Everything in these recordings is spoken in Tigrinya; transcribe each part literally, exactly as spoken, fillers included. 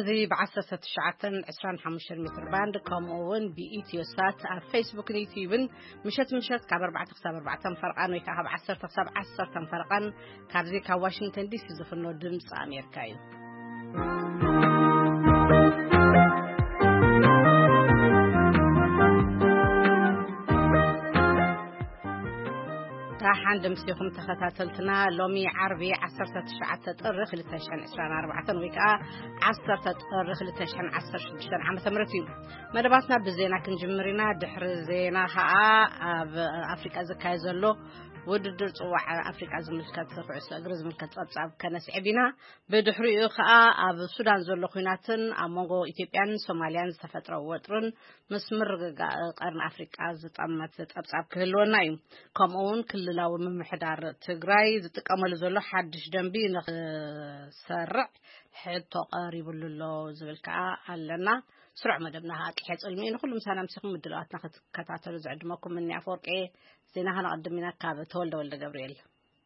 زي بعشرة تشعتن عشرين خمسة متر باند كومون بإيتيو سات على فيسبوك يوتيوب مشت مشت كعب أربعة تخسر أربعة فرقان ويكعب عشرة تخسر عشرة فرقان كابزي كواشنطن دي سي زفنو دمس أمريكاي راح عند مسيخم تختاتلتنا لومي عربي عشرة تشعة تأرخ لتشحن عشرين أربعة ويكا عشرة تأرخ لتشحن عشرة شدشن عام ثمرتي مدباتنا بزينا كنجمرنا دحر زينا خاء أفريقيا زكاي زلو وددر صواع أفريقيا زملكات رئيس أجرز ملكات أبصاب كناس عبينا بدحري خاء أب السودان زلو خيناتن أمونغو إثيوبيان سوماليان سفترة وطرن مسمر قرن أفريقيا زتأمت أبصاب كهلونا يوم كمون كل لو من محدار تجراي زتكمل زلو حدش دنبي نخ سرع حتى قريب لله زبلكا علنا سرع مدبنا هات الحيث علمين كل مسانا مسيخ مدلات ناخد كتاتل زعد ماكم مني عفورك ايه زينا هنقدمنا كابة تولد ولد جبريل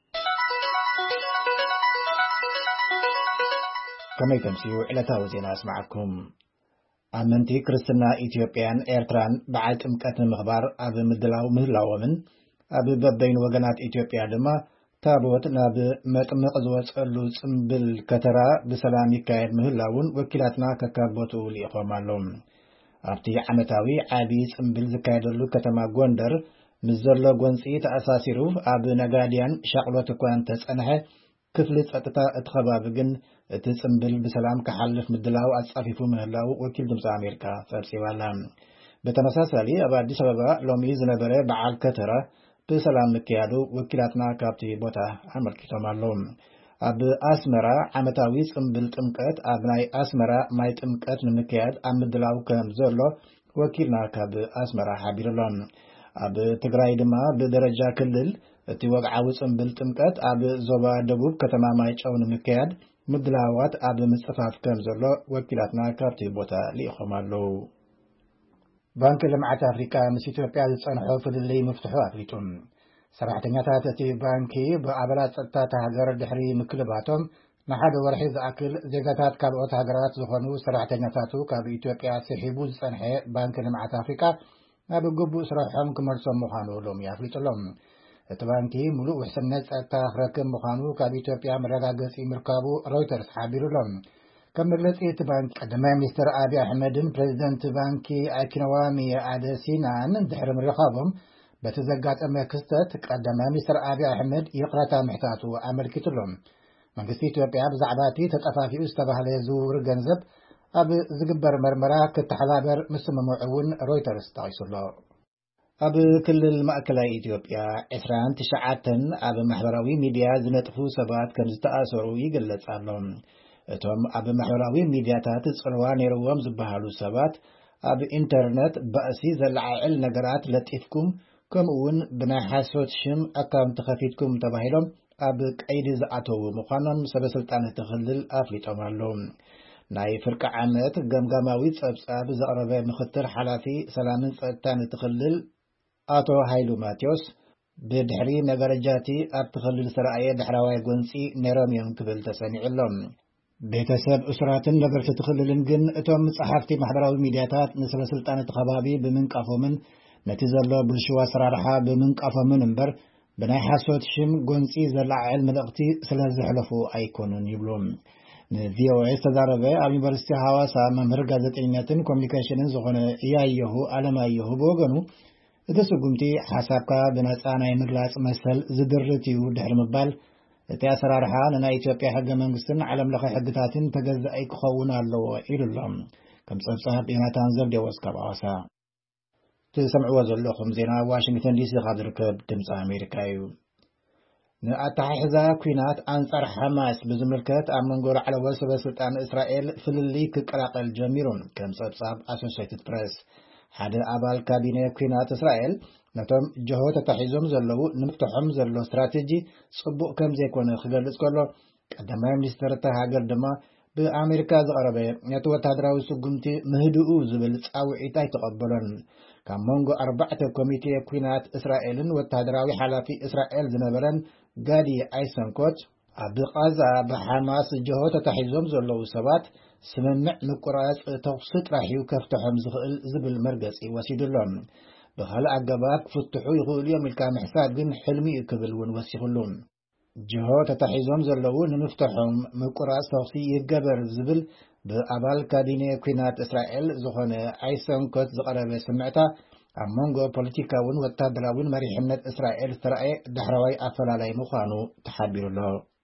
كما يتمسيو إلى تاوزينا أسمعكم أمنتي كريستنا إثيوبيان إيرتران بعد إمكان المخبار أبي مدلاو مهلاو من أبي ببين وجنات إثيوبيا دما تابوت ناب مطمق زوج اللوز بالكترة بسلام يكايد مهلاون وكيلاتنا ككابوتو ليقومالهم أبتي عمتاوي عابيس بالزكايد اللو كتما غوندر مزرلو غونسي تأساسيرو أبي نغاديان شغلو تكوان تسأنها كفلت أتتا اتخبابقن تسنبل بسلام كحلف مدلاو أتصافيفو مهلاو وكيل دمس أمريكا فرسيوالا بتمساسالي أبادي سببا لومي زنبري بعال كترة بسلام مكيادو وكيلاتنا كابتي بوتا أمريكا مالوم أب أسمرا عمتاوي سنبل تمكت أبناي أسمرا ماي تمكت نمكياد أمدلاو كمزرلو وكيلنا كاب أسمرا حبيرلون أب تقراي دما بدرجة كلل اتواب عاوز سنبل تمكت أب زوبا دبوب كتما ماي تشاون مكياد مدلاوات أب مصطفاف كمزرلو وكيلاتنا كابتي بوتا ليخمالو بانك لمعة أفريقيا مس إثيوبيا تصنحوا في اللي مفتوحوا أفريتهم سرعتنا تاتي بانكي بأبلات ستات هجر دحري مكلباتهم نحد ورحيز أكل زيغاتات كابوت هجرات زخنو سرعتنا تاتو كاب إثيوبيا سيحبو تصنحي بانك لمعة أفريقيا أبو قبو سرعهم كمرسوم مخانو لهم يافريت لهم تبانكي ملوء حسنات ستات ركم مخانو كاب إثيوبيا مرقاقس إمركابو رويترز حابير لهم كملت إتبانك قدما مستر أبي أحمد بريزيدنت بانكي أكنوامي عدسينان دحر من رخابهم بتزقات أما كستت قدما مستر أبي أحمد يقرأ محتاتو أمريكي تلهم من قصة إثيوبيا بزعباتي تتأفى في أستبه ليزور جنزب أب زقبر مرمرا كتحلابر مسلم معون رويترز تعيش الله أب كل المأكلة إثيوبيا عسران تشعاتن أب محبراوي ميديا زنتفو سبات كمزتأسروا يقلت عليهم اتوم اب محوراوي ميدياتات صلوان يروم زبحالو سبات اب انترنت باسي زلعائل نغرات لطيفكم كمون بنا حاسوت شم اكاونت خفيتكم تباهلهم اب قيد زعتو مخانن سبسلطان تخلل افليطمالهم ناي فرق عامت غمغماوي صبصاب زقربه مختر حلافي سلامن صطان تخلل اتو هايلو ماتيوس بدحري نغرجاتي اب تخلل سرعيه دحراواي غونسي نيروميوم كبل تسنيعلهم بيتسب أسرات نقر تتخللن جن اتوم صحافتي محبراوي ميدياتات نسبة سلطانة خبابي بمنقافو من نتيزرلو بالشوا سرارحا بمنقافو من انبر بناي حاسوت شم قنسي زرلع علم دقتي سلازي حلفو ايكونون يبلوم في او اس تداربه اب يونيفرسيتي حواسا ممهر غازيطينياتن كوميونيكيشنن زغونه ايايهو علمايهو بوغنو ادسو قمتي حسابكا بنصاناي مغلاص مسل زدرتيو دحر مبال اتيا سرارحا لنا إثيوبيا حق منقسن علم لخي حقتاتين تجزأي كخونا اللو إلى اللهم كم صنصها بينا تنزل ديوز كبعاسا تسمعوا زلوكم زينا واشنطن دي سي خاضر كب دمس أمريكايو نأتحيزا كوينات أنصر حماس بزملكات أمنقور على وسب سلطان إسرائيل فللي كقراق الجميرون كم صنصاب أسوسيتد بريس حدا أبال كابينة كوينات إسرائيل نتوم جهود تحيزهم زلو نفتحهم زلو استراتيجي صبو كم زي كونه خلال اسكولو قدما مستر تهاجر دما بأمريكا زغربي يتو تدراو سقمتي مهدؤو زبل تصاوعي تاي تقبلن كان مونغو أربعة كوميتي كوينات إسرائيل وتدراوي حلافي إسرائيل زنبرن قادي أيسن كوت بقازا بحماس جهود تحيزهم زلو سبات ስምምዕ ምቁራጽ ተኩስ ጥራሕዩ ከፍተሖም ዝኽእል ዝብል መርገጺ ወሲዱሎም ብኻልእ ኣገባብ ክፍትሑ ይኽእሉ እዮም ኢልካ ምሕሳብ ግን ሕልሚ እዩ ክብል እውን ወሲኹሉ ጅሆ ተታሒዞም ዘለዉ ንምፍትሖም ምቁራጽ ተኩሲ ይገበር ዝብል ብኣባል ካቢነ ኩናት እስራኤል ዝኾነ ኣይሰንኮት ዝቐረበ ስምዕታ ኣብ መንጎ ፖለቲካውን ወታደራውን መሪሕነት እስራኤል ዝተረኣየ ዳሕራዋይ ኣፈላላይ ምዃኑ ተሓቢሩሎ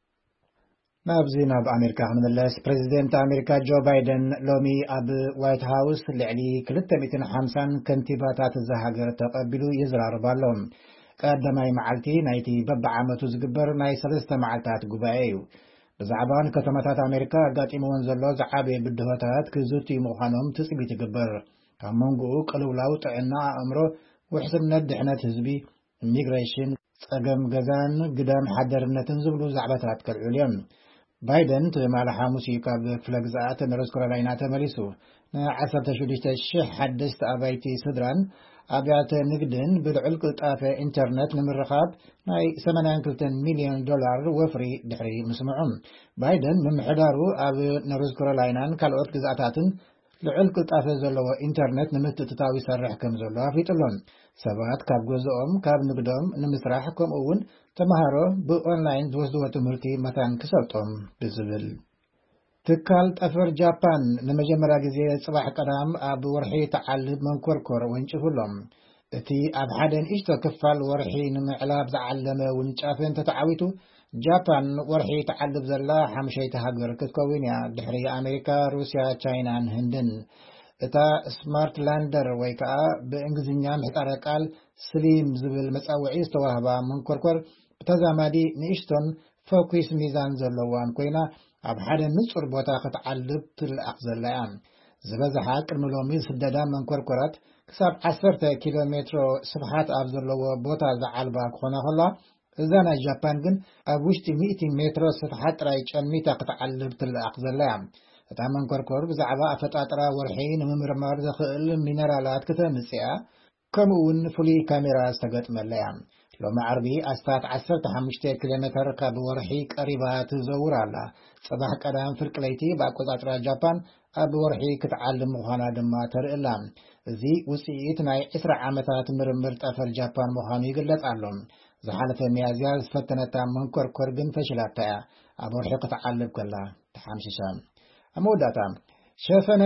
ናብዚ ናብ ኣሜሪካ ክንምለስ ፕሬዚደንት ኣሜሪካ ጆ ባይደን ሎሚ ኣብ ዋይት ሃውስ ልዕሊ ክልተ ሚእትን ሓምሳን ከንቲባታት ዝሃገር ተቐቢሉ ይዝራረብ ኣሎ ቀዳማይ መዓልቲ ናይቲ በብዓመቱ ዝግበር ናይ ሰለስተ መዓልታት ጉባኤ እዩ ብዛዕባ ከተማታት ኣሜሪካ ኣጋጢሞውን ዘሎ ዝዓበየ ብድሆታት ክዝትዩ ምዃኖም ትፅቢት ይግበር ካብ መንጎኡ ቅልውላው ጥዕና ኣእምሮ ውሕስነት ድሕነት ህዝቢ ኢሚግሬሽን ጸገም ገዛን ግዳም ሓደርነትን ዝብሉ ዛዕባታት ከልዕሉ እዮም ባይደን ትማል ሐሙስ ካብ ክፍለ ግዛኣት ኖርዝ ካሮላይና ተመሊሱ ንዓሰርተ ሽዱሽተ ሽሕ ሓደስቲ ኣባይቲ ስድራን ኣብያተ ንግድን ብልዑል ቅልጣፈ ኢንተርነት ንምርኻብ ናይ ሰማንያ ክልተ ሚልዮን ዶላር ወፍሪ ድሕሪ ምስምዑ ባይደን ምምሕዳሩ ኣብ ኖርዝ ካሮላይናን ካልኦት ግዛኣታትን ልዑል ቅልጣፈ ዘለዎ ኢንተርነት ንምትእትታው ይሰርሕ ከም ዘሎ ኣፊጡሎም ሰባት ካብ ገዝኦም ካብ ንግዶም ንምስራሕ ከምኡውን ተማሃሮ ብኦንላይን ዝወስድዎ ትምህርቲ መታን ክሰልጦም ብዝብል ትካል ጠፈር ጃፓን ንመጀመርያ ግዜ ጽባሕ ቀዳም ኣብ ወርሒ ተዓልብ መንኮርኮር ወንጭፍሎም እቲ ኣብ ሓደ ንእሽቶ ክፋል ወርሒ ንምዕላብ ዝዓለመ ውንጫፍን ተተዓዊቱ ጃፓን ወርሒ ተዓልብ ዘላ ሓሙሽተ ሃገር ክትከውን እያ ድሕሪ ኣሜሪካ ሩስያ ቻይናን ህንድን እታ ስማርት ላንደር ወይ ከዓ ብእንግሊዝኛ ምህጻረ ቃል ስሊም ዝብል መጻውዒ ዝተዋህባ መንኮርኮር ብተዛማዲ ንእሽቶን ፎኩስ ሚዛን ዘለዋን ኮይና ኣብ ሓደ ንጹር ቦታ ክትዓልብ ትልኣኽ ዘላ እያ ዝበዝሓ ቅድሚ ሎሚ ስደዳ መንኮርኮራት ክሳብ ዓሰርተ ኪሎ ሜትሮ ስፍሓት ኣብ ዘለዎ ቦታ ዝዓልባ ክኾና ከላ እዛ ናይ ጃፓን ግን ኣብ ውሽጢ ሚእቲ ሜትሮ ስፍሓት ጥራይ ጨሚታ ክትዓልብ ትልኣኽ ዘላ እያ እታ መንኮርኮር ብዛዕባ ኣፈጣጥራ ወርሒ ንምምርማር ዘኽእል ሚነራላት ክተምጽያ ከምኡውን ፍሉይ ካሜራ ዝተገጥመላ እያ ሎሚ ዓርቢ ኣስታት ዓሰርተ ሓሙሽተ ኪሎ ሜትር ካብ ወርሒ ቀሪባ ትዘውር ኣላ ጽባሕ ቀዳም ፍርቂ ለይቲ ብኣቆጻጽራ ጃፓን ኣብ ወርሒ ክትዓልም ምዃና ድማ ተርእላ እዚ ውፅኢት ናይ ዒስራ ዓመታት ምርምር ጠፈር ጃፓን ምዃኑ ይግለጽ ኣሎ ዝሓለፈ ሚያዝያ ዝፈተነታ መንኮርኮር ግን ፈሽላታ እያ ኣብ ወርሒ ክትዓልብ ከላ ተሓምሽሻ ኣመወዳእታ ሸፈነ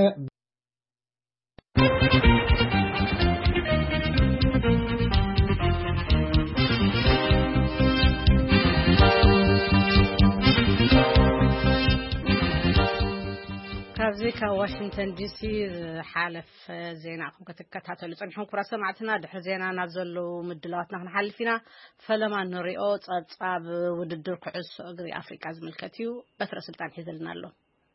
ካብዚ ካብ ዋሽንግተን ዲሲ ሓለፍ ዜናኹም ከተከታተሉ ጽንሑን ኩራ ሰማዕትና ድሕሪ ዜና ናብ ዘለው ምድላዋትና ክንሓልፍ ኢና ፈለማ ንሪኦ ጸብጻብ ውድድር ኩዕሶ እግሪ ኣፍሪቃ ዝምልከት እዩ በትረ ስልጣን ሒዘልና ኣሎ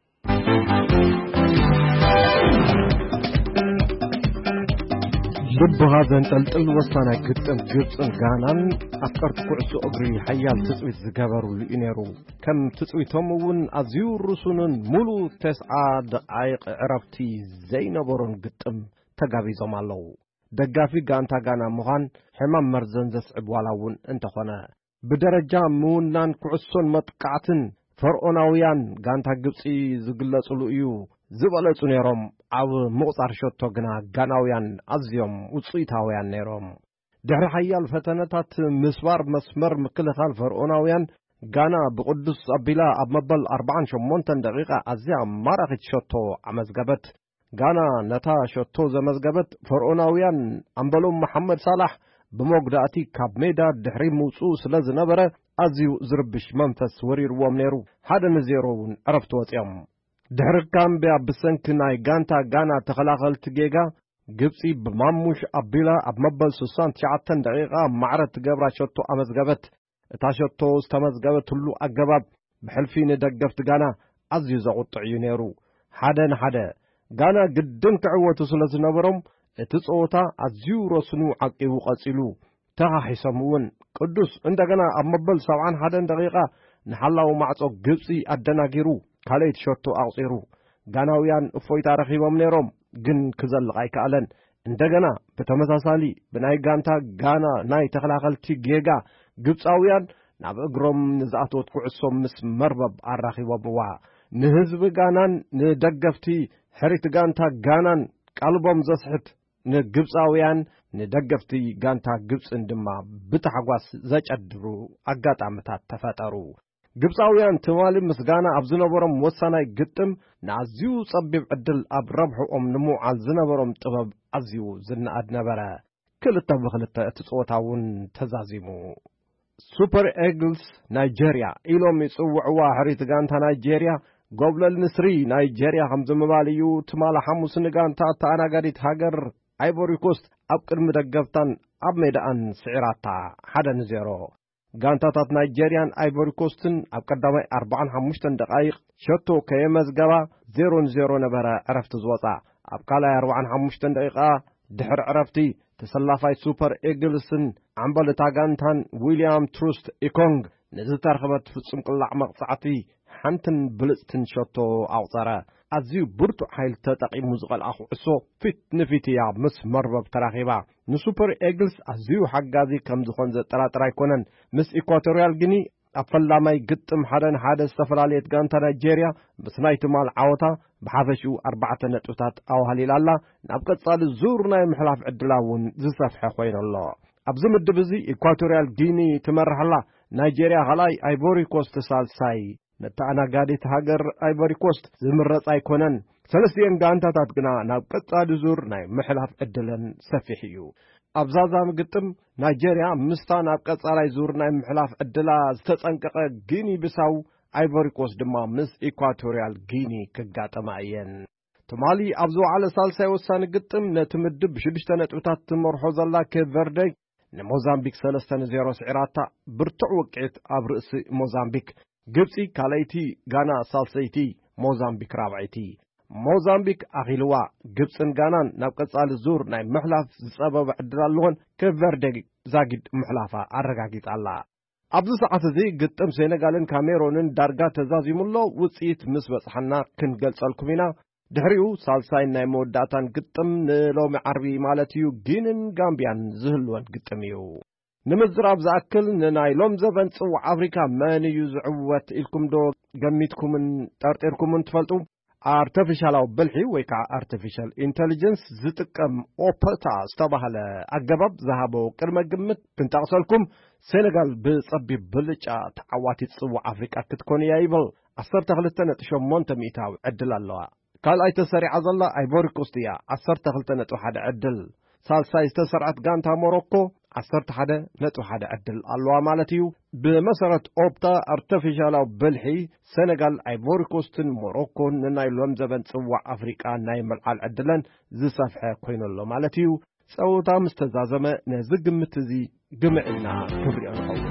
ልብها ዘንጠልጥል ወሳነ ግጥም ግብፅን ጋናን ኣፍቀርቲ ኩዕሶ እግሪ ሓያል ትጽዊት ዝገበሩሉ እዩ ነይሩ ከም ትጽዊቶም እውን ኣዝዩ ርሱንን ሙሉ ተስዓ ደቂቕ ዕረፍቲ ዘይነበሮን ግጥም ተጋቢዞም ኣለዉ ደጋፊ ጋንታ ጋና ምዃን ሕማም መርዘን ዘስዕብ ዋላ እውን እንተኾነ ብደረጃ ምውናን ኩዕሶን መጥቃዕትን ፈርዖናውያን ጋንታ ግብፂ ዝግለጽሉ እዩ ዝበለጹ ነይሮም ኣብ ምቕጻር ሸቶ ግና ጋናውያን ኣዝዮም ውጽኢታውያን ነይሮም ድሕሪ ሓያል ፈተነታት ምስባር መስመር ምክልኻል ፈርዖናውያን ጋና ብቅዱስ ኣቢላ ኣብ መበል ኣርባዓን ሸሞንተን ደቂቓ ኣዝያ ማራኺት ሸቶ ኣመዝገበት ጋና ነታ ሸቶ ዘመዝገበት ፈርዖናውያን ኣምበሎም መሐመድ ሳላሕ ብሞግዳእቲ ካብ ሜዳ ድሕሪ ምውፁእ ስለ ዝነበረ ኣዝዩ ዝርብሽ መንፈስ ወሪርዎም ነይሩ ሓደ ንዜሮ እውን ዕረፍቲ ወፂኦም ድሕሪ ካምቢያ ብሰንኪ ናይ ጋንታ ጋና ተኸላኸልቲ ጌጋ ግብፂ ብማሙሽ ኣቢላ ኣብ መበል ስሳን ትሽዓተን ደቂቓ ማዕረት ትገብራ ሸቶ ኣመዝገበት እታ ሸቶ ዝተመዝገበትሉ ኣገባብ ብሕልፊ ንደገፍቲ ጋና ኣዝዩ ዘቁጥዕ እዩ ነይሩ ሓደ ንሓደ ጋና ግድን ክዕወቱ ስለ ዝነበሮም እቲ ጸወታ ኣዝዩ ረስኑ ዓቂቡ ቀጺሉ ተኻሒሶም እውን ቅዱስ እንደገና ኣብ መበል ሰብዓን ሓደን ደቂቓ ንሓላው ማዕጾ ግብፂ ኣደናጊሩ ካልአይቲ ሸቶ ኣቕጺሩ ጋናውያን እፎይታ ረኺቦም ነይሮም ግን ክዘልቕ ኣይከኣለን እንደገና ብተመሳሳሊ ብናይ ጋንታ ጋና ናይ ተኸላኸልቲ ጌጋ ግብፃውያን ናብ እግሮም ንዝኣተወት ኩዕሶ ምስ መርበብ ኣራኺቦምዋ ንህዝቢ ጋናን ንደገፍቲ ሕሪት ጋንታ ጋናን ቃልቦም ዘስሕት ንግብፃውያን ንደገፍቲ ጋንታ ግብፅን ድማ ብታሕጓስ ዘጨድሩ አጋጣሚታት ተፈጠሩ ግብፃውያን ትማሊ ምስጋና ኣብ ዝነበሮም ወሳናይ ግጥም ንኣዝዩ ጸቢብ ዕድል ኣብ ረብሕኦም ንምውዓል ዝነበሮም ጥበብ ኣዝዩ ዝነኣድ ነበረ ክልተ ብክልተ እቲ ጸወታ እውን ተዛዚሙ ሱፐር ኤግልስ ናይጄሪያ ኢሎም ይጽውዕዋ ሕሪት ጋንታ ናይጄሪያ ጎብለል ንስሪ ናይጄሪያ ከም ዝምባል እዩ ትማሊ ሐሙስ ንጋንታ ተኣናጋዲት ሃገር አይቮሪ ኮስት ኣብ ቅድሚ ደገፍታን ኣብ ሜዳኣን ስዒራታ ሓደ ንዜሮ ጋንታታት ናይጄሪያን አይቮሪ ኮስትን ኣብ ቀዳማይ ኣርባዓን ሓሙሽተን ደቃይቕ ሸቶ ከየመዝገባ ዜሮ ንዜሮ ነበረ ዕረፍቲ ዝወፃ ኣብ ካልኣይ ኣርባዓን ሓሙሽተን ደቂቓ ድሕሪ ዕረፍቲ ተሰላፋይ ሱፐር ኤግልስን ዓምበልታ ጋንታን ዊልያም ትሩስት ኢኮንግ ንዝተረኸበት ፍጹም ቅላዕ መቕጻዕቲ ሓንትን ብልጽትን ሸቶ ኣውፀረ ኣዝዩ ብርቱዕ ሓይል ተጠቂሙ ዝቐልዓ ኩዕሶ ፊት ንፊት እያ ምስ መርበብ ተራኺባ ንሱፐር ኤግልስ ኣዝዩ ሓጋዚ ከም ዝኾን ዘጠራጥር ኣይኮነን ምስ ኢኳቶሪያል ግኒ ኣብ ፈላማይ ግጥም ሓደ ንሓደ ዝተፈላለየት ጋንታ ናይጄሪያ ምስ ናይ ትማል ዓወታ ብሓፈሽኡ ኣርባዕተ ነጥብታት ኣዋህሊላ ኣላ ናብ ቀጻሊ ዙር ናይ ምሕላፍ ዕድላ እውን ዝሰፍሐ ኮይኑ ኣሎ ኣብዚ ምድብ እዚ ኢኳቶሪያል ጊኒ ትመርሐላ ናይጄሪያ ካልኣይ አይቮሪ ኮስት ሳልሳይ ነተኣናጋዲት ሃገር አይቮሪ ኮስት ዝምረጽ ኣይኮነን ሰለስቲአን ጋንታታት ግና ናብ ቀጻሊ ዙር ናይ ምሕላፍ ዕድለን ሰፊሕ እዩ ኣብዛዛ ምግጥም ናይጄሪያ ምስታ ናብ ቀጻላይ ዙር ናይ ምሕላፍ ዕድላ ዝተጸንቀቐ ጊኒ ብሳው አይቮሪ ኮስት ድማ ምስ ኢኳቶሪያል ጊኒ ክጋጠማ እየን ትማሊ ኣብ ዝወዓለ ሳልሳይ ወሳኒ ግጥም ነቲ ምድብ ብሽዱሽተ ነጥብታት ትመርሖ ዘላ ኬፕ ቨርደ ንሞዛምቢክ ሰለስተ ንዜሮ ስዒራታ ብርቱዕ ውቅዒት ኣብ ርእሲ ሞዛምቢክ ግብፂ ካልአይቲ ጋና ሳልሰይቲ ሞዛምቢክ ራብዓይቲ ሞዛምቢክ ኣኺልዋ ግብፅን ጋናን ናብ ቀጻሊ ዙር ናይ ምሕላፍ ዝጸበበ ዕድል ኣለዎን ኬፕ ቨርደ ዛጊድ ምሕላፋ ኣረጋጊጻላ ኣብዚ ሰዓት እዚ ግጥም ሴኔጋልን ካሜሮንን ዳርጋ ተዛዚሙሎ ውፅኢት ምስ በጽሐና ክንገልጸልኩም ኢና ድሕሪኡ ሳልሳይ ናይ መወዳእታን ግጥም ንሎሚ ዓርቢ ማለት እዩ ጊንን ጋምቢያን ዝህልወን ግጥም እዩ ንምዝራብ ዝኣክል ንናይ ሎም ዘበን ጽዋዕ ኣፍሪካ መን እዩ ዝዕወት ኢልኩም ዶ ገሚትኩምን ጠርጢርኩምን ትፈልጡ ኣርቲፊሻላዊ ብልሒ ወይ ከዓ ኣርቲፊሻል ኢንተሊጀንስ ዝጥቀም ኦፐታ ዝተባህለ ኣገባብ ዝሃቦ ቅድመ ግምት ክንጠቕሰልኩም ሴኔጋል ብጸቢብ ብልጫ ተዓዋቲት ጽዋዕ ኣፍሪቃ ክትኮን እያ ይብል ዓሰርተ ክልተ ነጥቢ ሸሞንተ ሚእታዊ ዕድል ኣለዋ ካልኣይ ተሰሪዓ ዘላ አይቮሪ ኮስት እያ ዓሰርተ ክልተ ነጥቢ ሓደ ዕድል ሳልሳይ ዝተሰርዓት ጋንታ ሞሮኮ ዓሰርተ ሓደ ነጥቢ ሓደ ዕድል ኣለዋ ማለት እዩ ብመሰረት ኦፕታ ኣርቲፊሻላዊ ብልሒ ሴኔጋል አይቮሪ ኮስትን ሞሮኮን ንናይ ሎም ዘበን ጽዋዕ ኣፍሪቃ ናይ መልዓል ዕድለን ዝሰፍሐ ኮይኑ ኣሎ ማለት እዩ ጸውታ ምስ ተዛዘመ ነዚ ግምት እዚ ግምዕና ክብሪኦ ንኸውን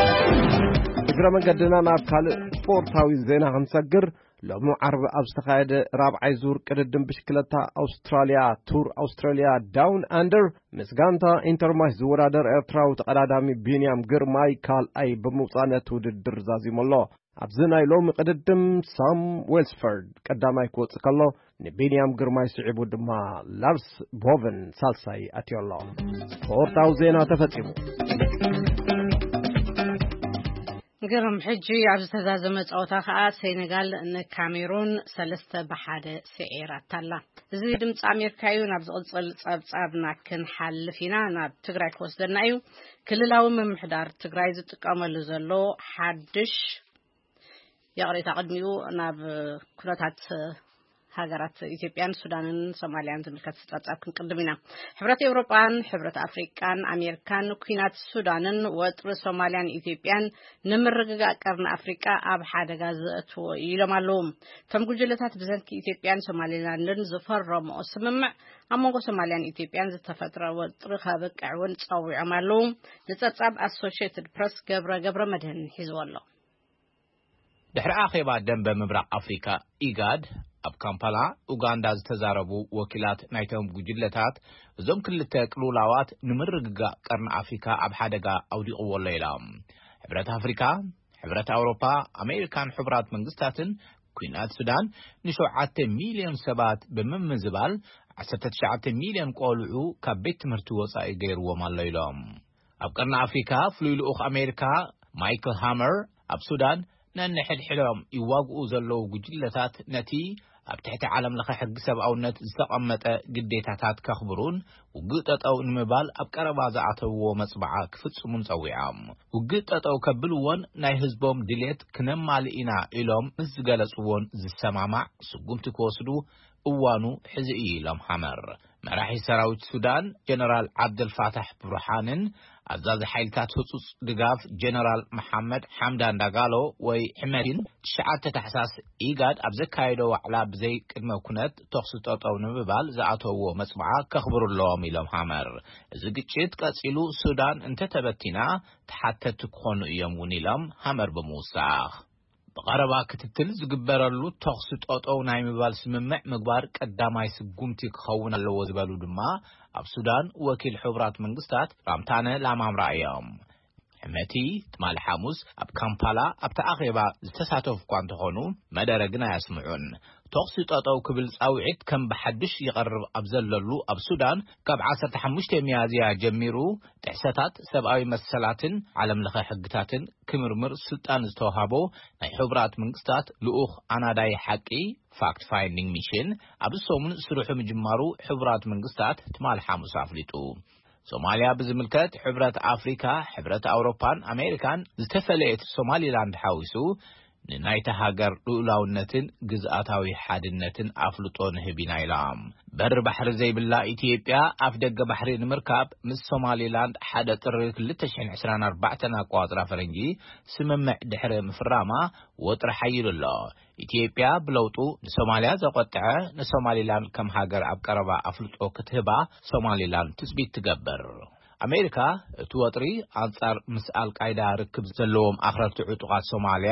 እግረ መንገድና ናብ ካልእ ስፖርታዊ ዜና ክንሰግር ሎሚ ዓርቢ ኣብ ዝተኻየደ ራብዓይ ዙር ቅድድም ብሽክለታ ኣውስትራልያ ቱር ኣውስትራልያ ዳውን ኣንደር ምስ ጋንታ ኢንተርማሽ ዝወዳደር ኤርትራዊ ተቐዳዳሚ ቢንያም ግርማይ ካልኣይ ብምውፃእ ነቲ ውድድር ዛዚሙ ኣሎ ኣብዚ ናይ ሎሚ ቅድድም ሳም ዌልስፈርድ ቀዳማይ ክወፅእ ከሎ ንቢንያም ግርማይ ስዒቡ ድማ ላርስ ቦቨን ሳልሳይ ኣትዮ ኣሎ ስፖርታዊ ዜና ተፈጺሙ ግርም ሕጂ ኣብ ዝተዛዘመ ጸወታ ከዓ ሴኔጋል ንካሜሩን ሰለስተ ብሓደ ስዒራታላ እዚ ድምፂ ኣሜሪካ እዩ ናብ ዝቕፅል ጸብጻብና ክንሓልፍ ኢና ናብ ትግራይ ክወስደና እዩ ክልላዊ ምምሕዳር ትግራይ ዝጥቀመሉ ዘሎ ሓድሽ يقرأ قدميو ناب كرات هاجرات إثيوبيان سودان سوماليان تملكت ستات قدمنا حبرة أوروبان حبرة أفريقان أمريكان كينات سودان وتر سوماليان إثيوبيان نمرجع كرن أفريقيا أب حدا جزء يلمالهم تم جلتات بزنك إثيوبيان سوماليان زفر رم أسمع أما سوماليان إثيوبيان زتفترة وتر خابك عون تصوي عملهم زتتصاب Associated Press جبر جبر مدهن حزب الله دحر آخر بعد دم بمبرق أفريقيا إيجاد أب كامبالا أوغندا تزاربوا وكيلات نايتهم بجلتات زم كل التكلولات نمرقا كرن أفريقيا أب حدقا أو دي أول ليلة حبرات أفريقيا حبرات أوروبا أمريكان حبرات منقستاتن كوينات سودان نشوعات مليون سبات بمم زبال عسرت شعات مليون قولعو كبيت مرتوصا إيجير وما ليلة أب كرن أفريقيا فلول أخ أمريكا مايكل هامر أب سودان ነንሕድሕዶም ይዋግኡ ዘለው ጉጅለታት ነቲ ኣብ ትሕቲ ዓለም ለኸ ሕጊ ሰብኣውነት ዝተቐመጠ ግዴታታት ከኽብሩን ውግእ ጠጠው ንምባል ኣብ ቀረባ ዝኣተውዎ መጽባዓ ክፍጽሙን ጸዊዖም ውግእ ጠጠው ከብልዎን ናይ ህዝቦም ድሌት ክነማልእ ኢና ኢሎም ምስ ዝገለጽዎን ዝሰማማዕ ስጉምቲ ክወስዱ እዋኑ ሕዚ እዩ ኢሎም ሓመር መራሒ ሰራዊት ሱዳን ጀነራል ዓብደልፋታሕ ብርሃንን አዛዝ ሓይልታት ህጹጽ ድጋፍ ጀነራል መሐመድ ሐምዳን ዳጋሎ ወይ ሕመድን ትሽዓተ ታሕሳስ ኢጋድ ኣብ ዘካየደው ዋዕላ ብዘይ ቅድመ ኩነት ተኽሲ ጠጠው ንምባል ዝኣተውዎ መጽባዓ ከኽብሩሎም ኢሎም ሓመር እዚ ግጭት ቀጺሉ ሱዳን እንተተበቲና ተሓተቲ ክኾኑ እዮም እውን ኢሎም ሓመር ብምውሳኽ በቀረባ ክትትል ዝግበረሉ ተኽሲ ጠጠው ናይ ምባል ስምምዕ ምግባር ቀዳማይ ስጉምቲ ክኸውን ኣለዎ ዝበሉ ድማ ኣብ ሱዳን ወኪል ሕብራት መንግስታት ራምታነ ላማምራ እዮም ሕመቲ ትማል ሐሙስ ኣብ ካምፓላ ኣብ ተኣኺባ ዝተሳተፉ እኳ እንተኾኑ መደረ ግን ኣያስምዑን ተኽሲ ጠጠው ክብል ጻውዒት ከም ብሓድሽ ይቐርብ ኣብ ዘለሉ ኣብ ሱዳን ካብ ዓሰርተ ሓሙሽተ ሚያዝያ ጀሚሩ ጥሕሰታት ሰብኣዊ መሰላትን ዓለም ለኸ ሕግታትን ክምርምር ስልጣን ዝተዋሃቦ ናይ ሕብራት መንግስታት ልኡኽ ኣናዳይ ሓቂ ፋክት ፋይንዲንግ ሚሽን ኣብ ሰሙን ስሩሑ ምጅማሩ ሕብራት መንግስታት ትማል ሐሙስ ኣፍሊጡ ሶማሊያ ብዝምልከት ሕብረት ኣፍሪካ ሕብረት ኣውሮፓን ኣሜሪካን ዝተፈለየት ሶማሊላንድ ሓዊሱ ንናይታ ሃገር ሉዓላውነትን ግዝኣታዊ ሓድነትን ኣፍልጦ ንህቢና ኢሎም በር ባሕሪ ዘይብላ ኢትዮጵያ ኣፍ ደገ ባሕሪ ንምርካብ ምስ ሶማሊላንድ ሓደ ጥሪ ክልተ ሽሕን ዕስራን ኣርባዕተ ኣቋፅራ ፈረንጂ ስምምዕ ድሕሪ ምፍራማ ወጥሪ ሓይሉ ኣሎ ኢትዮጵያ ብለውጡ ንሶማሊያ ዘቆጥዐ ንሶማሊላንድ ከም ሃገር ኣብ ቀረባ ኣፍልጦ ክትህባ ሶማሊላንድ ትጽቢት ትገብር ኣሜሪካ እቲ ወጥሪ ኣንጻር ምስ አልቃይዳ ርክብ ዘለዎም ኣኽረርቲ ዕጡቃት ሶማሊያ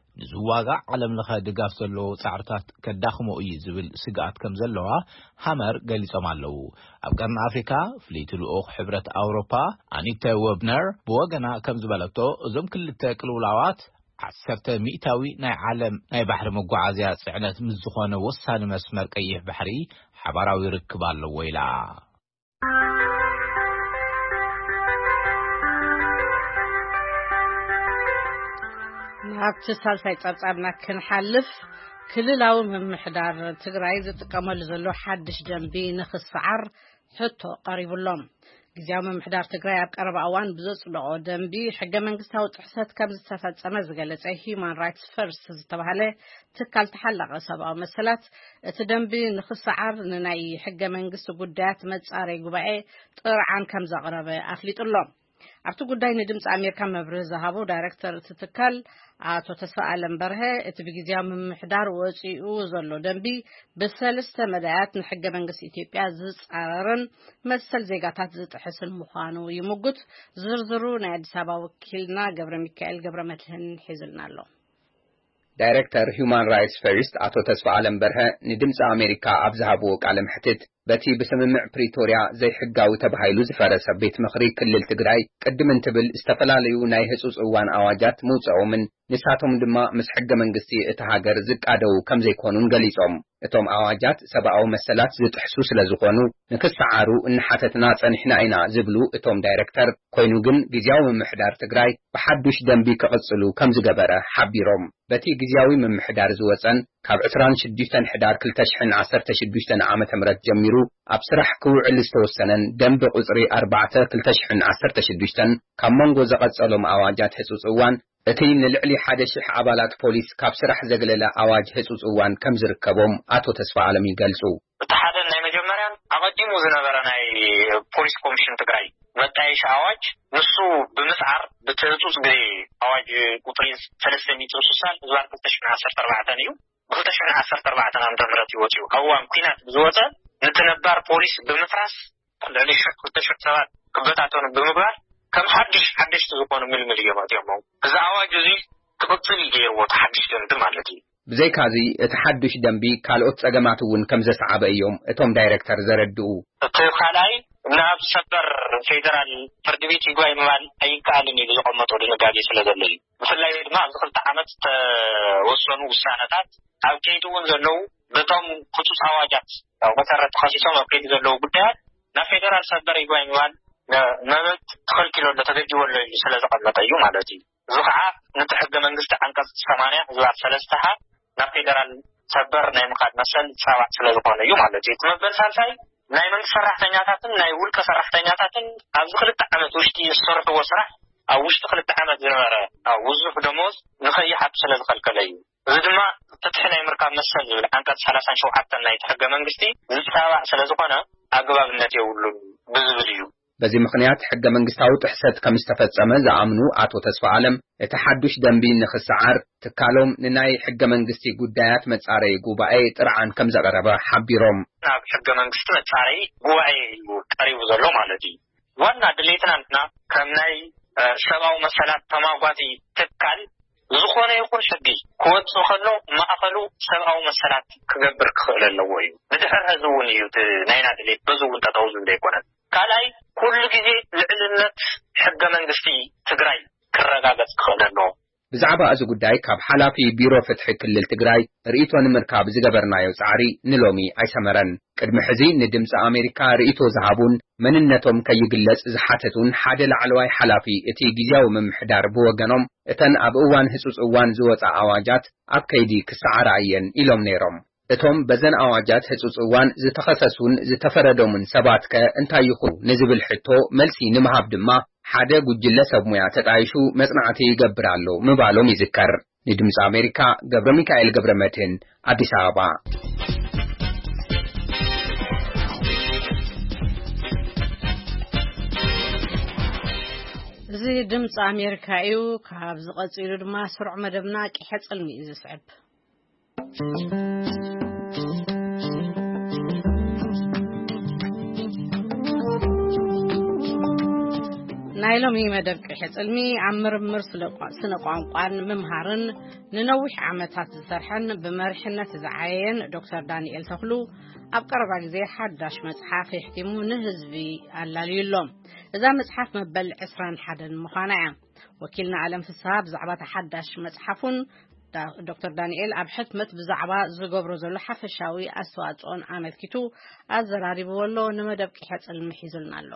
ንዝዋጋ ዓለም ለኸ ድጋፍ ዘለዎ ጻዕርታት ከዳኽሞ እዩ ዝብል ስጋት ከም ዘለዋ ሓመር ገሊጾም ኣለዉ ኣብ ቀርኒ ኣፍሪካ ፍሊት ልኡኽ ሕብረት ኣውሮፓ ኣኒታ ወብነር ብወገና ከም ዝበለቶ እዞም ክልተ ቅልውላዋት ዓሰርተ ሚእታዊ ናይ ዓለም ናይ ባሕሪ መጓዓዝያ ጽዕነት ምስ ዝኾነ ወሳኒ መስመር ቀይሕ ባሕሪ ሓባራዊ ርክብ ኣለዎ ኢላ ኣብቲ ሳልሳይ ጸብጻብና ክንሓልፍ ክልላዊ ምምሕዳር ትግራይ ዝጥቀመሉ ዘሎ ሓድሽ ደንቢ ንኽስዓር ሕቶ ቀሪቡሎም ጊዜያዊ ምምሕዳር ትግራይ ኣብ ቀረባ እዋን ብዘጽድቆ ደንቢ ሕገ መንግስታዊ ጥሕሰት ከም ዝተፈጸመ ዝገለጸ ሂውማን ራይትስ ፈርስት ዝተባህለ ትካል ተሓላቐ ሰብኣዊ መሰላት እቲ ደንቢ ንኽስዓር ንናይ ሕገ መንግስቲ ጉዳያት መጻረይ ጉባኤ ጥርዓን ከም ዘቕረበ ኣፍሊጡሎም ኣብቲ ጉዳይ ንድምፂ ኣሜሪካ መብርህ ዝሃቡ ዳይሬክተር እቲ ትካል ኣቶ ተስፋኣለም በርሀ እቲ ብጊዜያዊ ምምሕዳር ወፂኡ ዘሎ ደንቢ ብሰለስተ መዳያት ንሕገ መንግስቲ ኢትዮጵያ ዝጻረርን መሰል ዜጋታት ዝጥሕስን ምዃኑ ይምጉት ዝርዝሩ ናይ አዲስ አበባ ወኪልና ገብረ ሚካኤል ገብረ መድህን ሒዝልና ኣሎ ዳይሬክተር ሂውማን ራይትስ ፈርስት አቶ ተስፋኣለም በርሀ ንድምፂ ኣሜሪካ ኣብ ዝሃብዎ ቃለ መሕትት በቲ በስምምዕ ፕሪቶሪያ ዘይሕጋዊ ተባሂሉ ዝፈረሰ ቤት ምኽሪ ክልል ትግራይ ቅድም እንትብል ዝተፈላለዩ ናይ ህጹጽ እዋን ኣዋጃት ምውጽኦምን ንሳቶም ድማ ምስ ሕገ መንግስቲ እቲ ሃገር ዝቃደው ከም ዘይኮኑን ገሊጾም እቶም ኣዋጃት ሰብኣዊ መሰላት ዝጥሕሱ ስለ ዝኾኑ ንክስዓሩ እንሓተትና ጸኒሕና ኢና ዝብሉ እቶም ዳይሬክተር ኮይኑ ግን ጊዜያዊ ምምሕዳር ትግራይ ብሓዱሽ ደንቢ ክቕጽሉ ከም ዝገበረ ሓቢሮም በቲ ጊዜያዊ ምምሕዳር ዝወፀን ካብ ዕስራን ሽዱሽተን ሕዳር ክልተ ሽሕን ዓሰርተ ሽዱሽተ ዓመተ ምህረት ጀሚሩ ኣብ ስራሕ ክውዕል ዝተወሰነን ደንቢ ቁጽሪ ኣርባዕተ ክልተ ሽሕን ዓሰርተ ሽዱሽተ ካብ መንጎ ዘቐጸሎም ኣዋጃት ህጹጽ እዋን እቲ ንልዕሊ ሓደ ሽሕ ኣባላት ፖሊስ ካብ ስራሕ ዘግለለ ኣዋጅ ህጹጽ እዋን ከም ዝርከቦም ኣቶ ተስፋኣለም ይገልጹ እቲ ሓደ ናይ መጀመርያን ኣቐዲሙ ዝነበረ ናይ ፖሊስ ኮሚሽን ትግራይ መጣየሽ ኣዋጅ ንሱ ብምስዓር ብትህጹጽ ግዜ ኣዋጅ ቁጥሪ ሰለስተ ሚእቲ ስልሳን ዝባር ክልተ ሽሕን ዓሰርተ ኣርባዕተ እዩ ክልተ ሽሕን ዓሰርተ ኣርባዕተ ዓመተ ምህረት ይወጽኡ ኣብ እዋን ኩናት ዝወጸ ንትነባር ፖሊስ ብምፍራስ ልዕሊ ክልተ ሽሕ ሰባት ክበታተኑ ብምግባር ከም ሓድሽ ሓድሽ ዝኾኑ ምልምል እዮም ኣትዮም እዚ ኣዋጅ እዚ ክቕጽል ገይርዎ ተሓድሽ ደንቢ ማለት እዩ ብዘይካዚ እቲ ሓድሽ ደንቢ ካልኦት ጸገማት እውን ከም ዘሰዓበ እዮም እቶም ዳይሬክተር ዘረድኡ እቲ ካልኣይ ናብ ሰበር ፌደራል ፍርድ ቤት ይግባይ ምባል ኣይከኣልን ኢሉ ዝቐመጦ ድንጋጌ ስለ ዘሎ እዩ ብፍላይ ድማ ኣብዚ ክልተ ዓመት ተወሰኑ ውሳነታት ኣብ ከይዲ እውን ዘለው በቶም ህጹጽ ኣዋጃት ኣብ መሰረት ተኸሲሶም ኣብ ከይዲ ዘለው ጉዳያት ናብ ፌደራል ሰበር ይግባይ ምባል መብት ተኸልኪሎሎ ተገዲቦሎ ስለ ዝቐመጠ እዩ ማለት እዩ زخعة نتحق منجست عنقص ثمانية زوات ثلاثة نفيدرال صبر نايم قاد مثل سبع سلازقون يوم على جيت مبل سالفاي نايم سرحتنياتاتن ناي ولك سرحتنياتاتن أبز خلت عمد وشتي الصرف وسرح أو وشت خلت عمد زنورة أو وزف دموز نخي حب سلازق الكلي زدما تتحنا يمركب مثل عنقص ثلاثة شو حتى ناي تحق منجستي زد سبع سلازقون أقبل النتي يقولون بزبديو በዚ ምክንያት ሕገ መንግስታዊ ጥሕሰት ከም ዝተፈጸመ ዝኣምኑ አቶ ተስፋ ዓለም እቲ ሓዱሽ ደንቢ ንኽሰዓር ትካሎም ንናይ ሕገ መንግስቲ ጉዳያት መጻረይ ጉባኤ ጥርዓን ከም ዘቀረበ ሓቢሮም ናብ ሕገ መንግስቲ መጻረይ ጉባኤ ቀሪቡ ዘሎ ማለት እዩ ዋና ድሌትናንትና ከም ናይ ሰብአዊ መሰላት ተማጓቲ ትካል ዝኾነ ይኹን ሕጊ ክወፅእ ከሎ ማእኸሉ ሰብአዊ መሰላት ክገብር ክኽእል ኣለዎ እዩ ንድሕር ህዝብ እውን እዩ ናይና ድሌት በዙ እውን ጠጠው ዝብል ኣይኮነን ካልኣይ ኩሉ ግዜ ልዕልነት ሕገ መንግስቲ ትግራይ ክረጋገጽ ክኽእል ኣለዎ ብዛዕባ እዚ ጉዳይ ካብ ሓላፊ ቢሮ ፍትሒ ክልል ትግራይ ርእይቶ ንምርካብ ዝገበርናዮ ጻዕሪ ንሎሚ ኣይሰመረን ቅድሚ ሕዚ ንድምፂ ኣሜሪካ ርእይቶ ዝሃቡን መንነቶም ከይግለጽ ዝሓተቱን ሓደ ላዕለዋይ ሓላፊ እቲ ግዝያዊ ምምሕዳር ብወገኖም እተን ኣብ እዋን ህጹጽ እዋን ዝወፃ ኣዋጃት ኣብ ከይዲ ክሰዓራ እየን ኢሎም ነይሮም እቶም በዘን ኣዋጃት ህጹጽ እዋን ዝተኸሰሱን ዝተፈረዶምን ሰባት ከ እንታይ ይኹኑ ንዝብል ሕቶ መልሲ ንምሃብ ድማ ሓደ ጉጅለ ሰብ ሙያ ተጣይሹ መጽናዕቲ ይገብር ኣሎ ምባሎም ይዝከር ንድምፂ ኣሜሪካ ገብረ ሚካኤል ገብረ መድህን አዲስ አበባ እዚ ድምፂ ኣሜሪካ እዩ ካብ ዝቐጽሉ ድማ ስሩዕ መደብና ቂሐ ጽልሚ እዩ ዝስዕብ ናይሎም መደብ ቂሐ ጽልሚ ኣብ ምርምር ስነ ቋንቋን ምምሃርን ንነዊሕ ዓመታት ዝሰርሐን ብመሪሕነት ዝዓየን ዶክተር ዳንኤል ተኽሉ ኣብ ቀረባ ግዜ ሓዳሽ መጽሓፍ የሕቲሙ ንህዝቢ ኣላልዩሎም እዛ መጽሓፍ መበል عشرين وواحد ምዃና እያ ወኪልና ዓለም ፍስሓ ብዛዕባ ሓዳሽ መጽሓፉን ዶክተር ዳንኤል ኣብ ሕትመት ብዛዕባ ዝገብሮ ዘሎ ሓፈሻዊ ኣስተዋጽኦን ኣመልኪቱ ኣዘራሪብዎ ንመደብ ቂሐ ጽልሚ ሒዙልና ኣሎ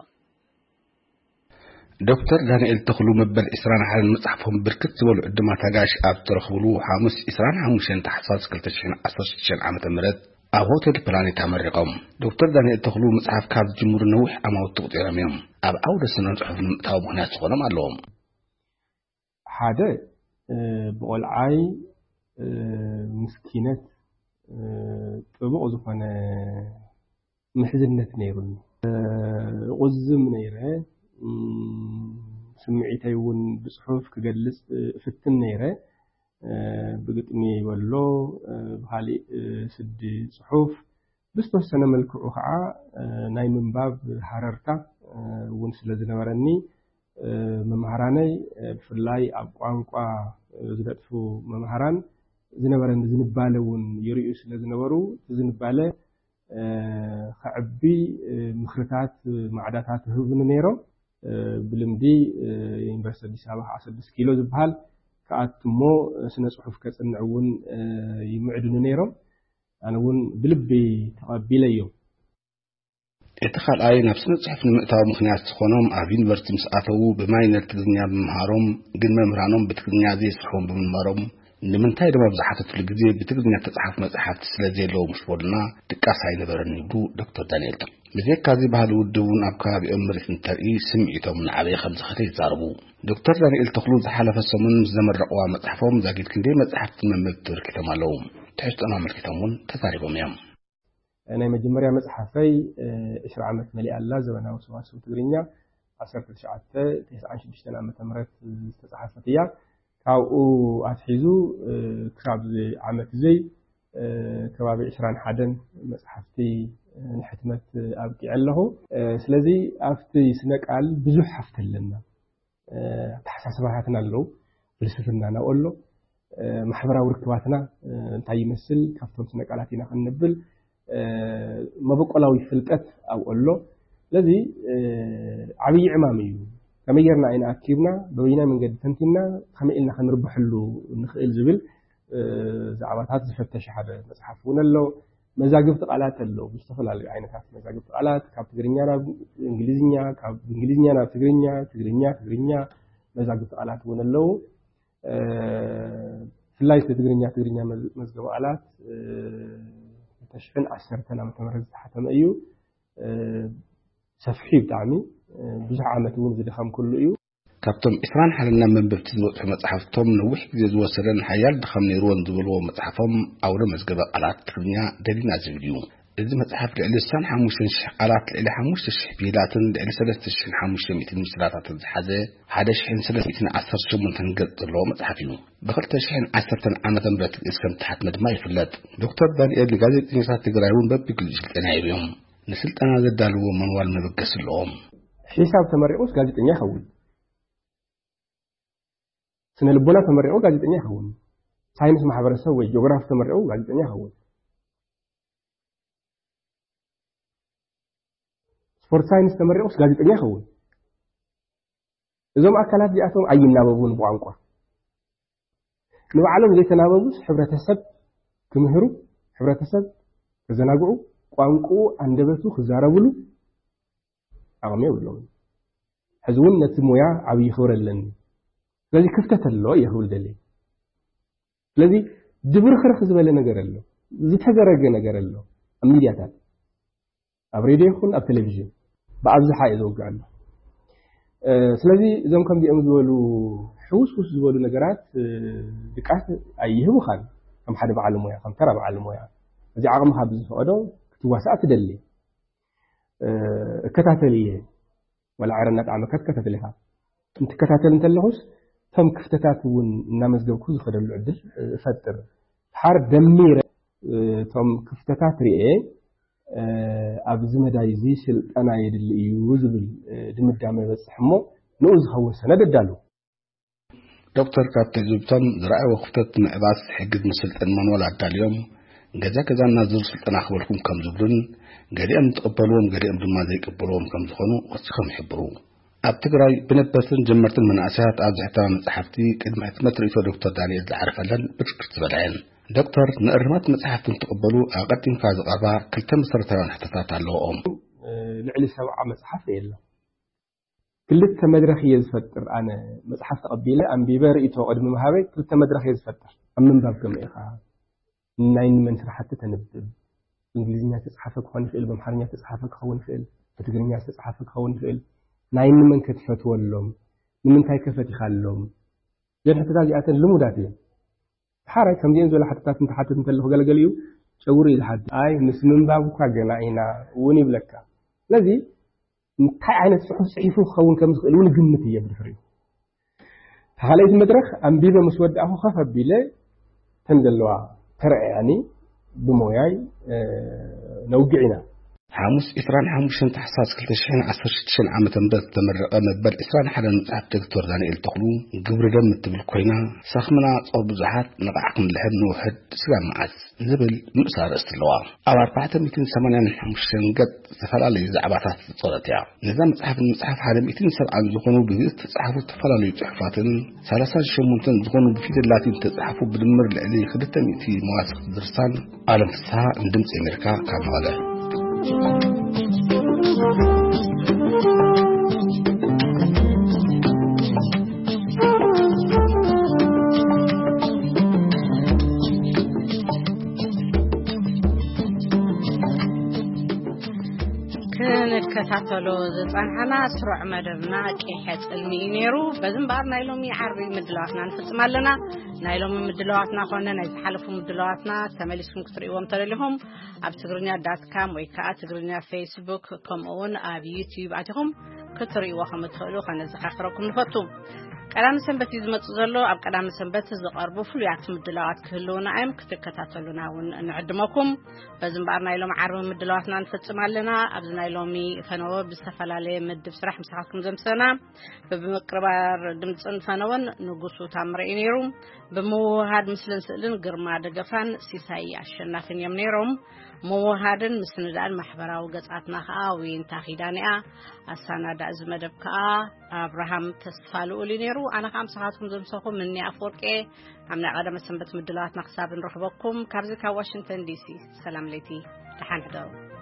دكتور دانيال تخلو مبل إسران على المصحفهم بركت زبل عندما تجاش أب ترخبلو حامس إسران حموشين تحصاص كل تشين أساسشين عام تمرد أبوت البلانيت أمريكام دكتور دانيال تخلو مصحف كاب جمهور نوح أما وتقطع رميهم أب أول سنة صحف تابو هنا تخلو معلوم هذا بقول عاي مسكينة تبغى زفنا محزنة نيرون غزم نيره سمعتي ون بصحف كجلس في التنيرة بقتني ولو بحالي سد صحف بس بس أنا ملك أخعى ناي من باب حررتا ونسل زنورني ممهراني في اللاي أبقان قا زدت فو ممهران زنورن زنبالة ون يريوس لزنورو زنبالة خعبي مخرطات معداتات هبن نيرو بلمدي يونيفرسيتي أديس أبابا عشرة كيلو زبال كأتمو سنة صحف كتصنعون يمعدون نيرم أنا ون بلبي تقبل يوم اتخال أي نفس صحف المقطع مخنيات تخونهم عبين برتم سقطوا بماين التدنيا بمهارهم قد ممرانهم بتقنيا زي صحون بمهارهم لمن تايد ما بزحفت في الجزية بتقنيا تصحف مصحف تسلزي لو مش بولنا تكاسع ينبرني بدو دكتور دانيال بذيك كذي بهالودون أبكار بأمر الترقي سمعتهم من عليه خمس خطير زاربو دكتور دانيال تخلو حلف السمن زمن رقوا مصحفهم زاكيد كندي مصحف من مبتر كتاب لهم تحس أنا عمل كتابون تزاربهم يوم أنا مجمريا مصحفي إشراع عمت مليء الله زمنا وسواسو تقرينيا عشرة تسعة تسعة شدشتنا عمت مرات تصحفتيا كاو أتحيزو كتاب عمت زي كبابي عشرين حدن مصحفتي نحتمت أبكي عليه سلذي أفتي سنك قال بزح حفت لنا تحساسباتنا له فلسفتنا نقول له محبرة وركباتنا انتي يمثل كفتم سنك قالاتنا خنبل ما بقى لو يفلقت أو أقول له الذي عبي عمامي كما يرنا عين أكيبنا بوينا من قد تنتنا خمئلنا خنربح له نخيل زبل زعباتات زفتش حدا مسحفونا له مزاجب تقالات اللو بيشتغل على عينات مزاجب تقالات كاب تقرينيا إنجليزية كاب إنجليزية نا تقرينيا تقرينيا تقرينيا مزاجب تقالات ون اللو ፍላይ ትግርኛ ትግርኛ መዝገቡ ቃላት ተሽፈን عشرة ዓመተ ምህረት ዝሓተመ እዩ ሰፊሕ ብጣዕሚ ብዙሕ ዓመት እውን ዝደኸም ኩሉ እዩ ካብቶም ኢስራን ሓለና መንበብቲ ዝወፅሑ መጽሓፍቶም ነዊሕ ግዜ ዝወሰደን ሓያል ድኻም ነይሩዎን ዝብልዎ መጽሓፎም አውደ መዝገበ ቃላት ትግርኛ ደሊና ዝብል እዩ እዚ መጽሓፍ ልዕሊ خمسة آلاف ቃላት ልዕሊ خمسة آلاف ፊደላትን ልዕሊ ثلاثة آلاف وخمسمائة ምስላታትን ዝሓዘ one thousand three hundred eighteen ገጽ ዘለዎ መጽሓፍ እዩ ብ2010 ዓመተ ምህረት እስከም ተሓትመ ድማ ይፍለጥ ዶክተር ዳንኤል ጋዜጠኛታት ትግራይ እውን በቢግል ስልጠና ይብዮም ንስልጠና ዘዳልዎ መንዋል መበገስ ኣለዎም ሒሳብ ተመሪቑስ ጋዜጠኛ ይኸውን ስነ ልቦና ተመሪቑ ጋዜጠኛ ይኸውን ሳይንስ ማሕበረሰብ ወይ ጂኦግራፊ ተመሪቑ ጋዜጠኛ ይኸውን ስፖርት ሳይንስ ተመሪቑስ ጋዜጠኛ ይኸውን እዞም አካላት ዚኣቶም ኣይናበቡን ብቋንቋ ንባዕሎም ዘይተናበቡስ ሕብረተሰብ ክምህሩ ሕብረተሰብ ክዘናግዑ ቋንቋ አንደበቱ ክዛረብሉ አቅሚ የብሎም ሕዝውን ነቲ ሞያ ዓብይ ክብር ኣለኒ ስለዚህ ክፍተት ኣሎ ይሁል ደሊ ስለዚህ ድብርኽርኽ ዝበለ ነገር ኣሎ ዝተዘረገ ነገር ኣሎ ኣብ ሚድያታት ኣብ ሬድዮ ይኹን ኣብ ቴሌቪዥን በአብዝሓ ይዘውጋሉ ስለዚህ እዞም ከም ዲኦም ዝበሉ ሕውስ ውስ ዝበሉ ነገራት ድቃት ኣይህቡኻን ከም ሓደ በዓል ሞያ ከም ተራ በዓል ሞያ እዚ ዓቕምኻ ብዝፈቀዶ ክትዋሳእ ትደሊ እከታተልየ ወላ ዓረና ጣዕመ ከተከታተልኻ እንትከታተል እንተለኹስ ቶም ክፍተታት እውን እናመዝገብኩ ዝኸደሉ ዕድል ፈጥር ሓር ደሚረ ቶም ክፍተታት ሪኤ ኣብ ዝመዳይዚ ስልጠና የድሊ እዩ ዝብል ድምዳመ በጽሕሞ ንኡ ዝኸውን ሰነድ ዳሉ ዶክተር ካፕቴን ዙብቶም ዝረኣዩ ክፍተት ምዕባስ ሕግዝ መስልጠን መንወል አዳልዮም ገዛ ገዛና ዝር ስልጠና ክበልኩም ከም ዝብሉን ገሊኦም ተቀበልዎም ገሊኦም ድማ ዘይቀበልዎም ከም ዝኾኑ ወስኸም ይሕብሩ ኣብ ትግራይ ብነበርትን ጀመርትን መናእሰያት ኣብ ዝሕተማ መጽሓፍቲ ቅድመ ሕትመት ርእይቶ ዶክተር ዳንኤል ዝዓርፈለን ብርክት ዝበልዐን ዶክተር ንእርማት መጽሓፍትን ተቀበሉ ኣቀዲምካ ዝቐርባ ክልተ መሰረታውያን ሕቶታት ኣለዎም ልዕሊ ሰብዓ መጽሓፍ የለ ክልተ መድረኽ እየ ዝፈጥር ኣነ መጽሓፍ ተቀቢለ ኣንቢበ ርእይቶ ቅድሚ መሃበይ ክልተ መድረኽ እየ ዝፈጥር ኣብ ምንባብ ከመኢኻ ናይ ንመን ስራሕቲ ተንብብ እንግሊዝኛ ተጻሓፈ ክኾን ይኽእል በአምሓርኛ ተጻሓፈ ክኸውን ይኽእል በትግርኛ ተጻሓፈ ክኸውን ይኽእል ናይ ንመን ክትፈትወሎም ንምንታይ ከፈቲኻሎም ዘንሕተታት ዚኣተን ልሙዳት እዮም ሓራይ ከም ዚአን ዝበለ ሓተታት እንተሓተት እንተለኹ ገለገል እዩ ጨውሪ ይዝሓት ኣይ ምስ ምንባብ እኳ ገና ኢና እውን ይብለካ ስለዚ እንታይ ዓይነት ጽሑፍ ጽሒፉ ክኸውን ከም ዝኽእል እውን ግምት እየ ብድሕሪኡ ካልኣይቲ መድረኽ ኣንቢበ ምስ ወዳእኹ ከፍ ኣቢለ ተን ዘለዋ ተረኣያኒ ብሞያይ ነውግዒና حاموس إسران حاموشن تحساس كلتشين عصر شتشين عامة مدت تمرقة مبال إسران حالا متعب دكتور دانيال تقلو قبر دم التبل كوينا ساخمنا صوب زحات نقعكم لحد نوحد سلام معز زبل مؤسار استلوا أو أربعة مئتين ثمانين حاموشن قد تفلالي زعباتات الصورتيا نظام مصحف المصحف حالا مئتين سبعة زخونو بغيث تصحفو تفلالي تحفاتن ثلاثة شمونتن زخونو بفيد اللاتين تصحفو بدمر لألي خدتا مئتي مواسق درسان عالم فسها مدمس أمريكا كامالة كتاتلو زصانحنا سرع مدبنا قيحت علمي نيرو بزنبار نايلومي عربي مدلواتنا نفصمالنا نايلومي مدلواتنا خونا ناي حلفو مدلواتنا تملسكم كتريوم تللهم اب تغرنيا دوت كوم ወይ ከዓ ትግርኛ ፌስቡክ ከምኡውን ኣብ ዩቲዩብ ኣትኹም ክትሪእዎም ትኽእሉ ከነዘኻኽረኩም ንፈቱ ቀዳም ሰንበት ዝመጽ ዘሎ ኣብ ቀዳም ሰንበት ዝቀርቡ ፍሉያት ምድላዋት ክህልውና እዮም ክትከታተሉና እውን ንዕድመኩም በዝምባር ናይሎም ዓርብ ምድላዋትና ንፈጽማለና ኣብ ናይሎሚ ፈነወ ብዝተፈላለየ ምድብ ስራሕ ምሳኻትኩም ዘምሰና በመቅረባር ድምጽን ፈነወን ንጉሱ ታምረኢ ነይሩ በመዋሃድ ምስልን ስእልን ግርማ ደገፋን ሲሳይ አሸናፊን እዮም ነይሮም መዋሃድን ምስንዳን ማሕበራዊ ገጻትና ከዓ ወይንታ ኺዳንያ ኣሳናዳ ዝመደብ ከዓ አብርሃም ተስፋልኡሊ ነይሩ ኣነ ከም ሰዓትኩም ዘምሰኹም እኒ ኣፍወርቄ ኣምና ቀደም ሰንበት ምድላዋትና ክሳብ ንረኽበኩም ካብዚ ካብ ዋሽንግተን ዲሲ ሰላም ለይቲ ተሓንሕደሩ